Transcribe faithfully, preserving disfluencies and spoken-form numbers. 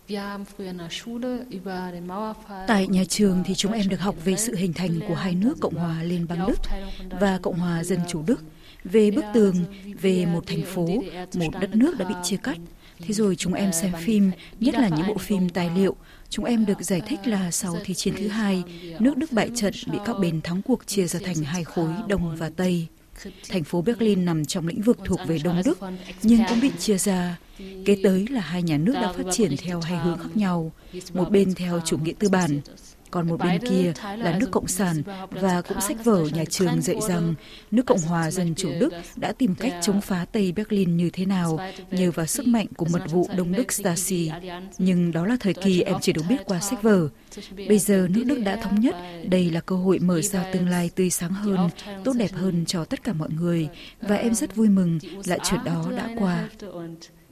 Tại nhà trường thì chúng em được học về sự hình thành của hai nước Cộng hòa Liên bang Đức và Cộng hòa Dân chủ Đức, về bức tường, về một thành phố, một đất nước đã bị chia cắt. Thế rồi chúng em xem phim, nhất là những bộ phim tài liệu. Chúng em được giải thích là sau Thế chiến thứ hai, nước Đức bại trận bị các bên thắng cuộc chia ra thành hai khối Đông và Tây. Thành phố Berlin nằm trong lĩnh vực thuộc về Đông Đức, nhưng cũng bị chia ra. Kế tới là hai nhà nước đã phát triển theo hai hướng khác nhau, một bên theo chủ nghĩa tư bản, còn một bên kia là nước Cộng sản, và cũng sách vở nhà trường dạy rằng nước Cộng hòa Dân chủ Đức đã tìm cách chống phá Tây Berlin như thế nào nhờ vào sức mạnh của mật vụ Đông Đức Stasi. Nhưng đó là thời kỳ em chỉ được biết qua sách vở. Bây giờ nước Đức đã thống nhất, đây là cơ hội mở ra tương lai tươi sáng hơn, tốt đẹp hơn cho tất cả mọi người, và em rất vui mừng là chuyện đó đã qua.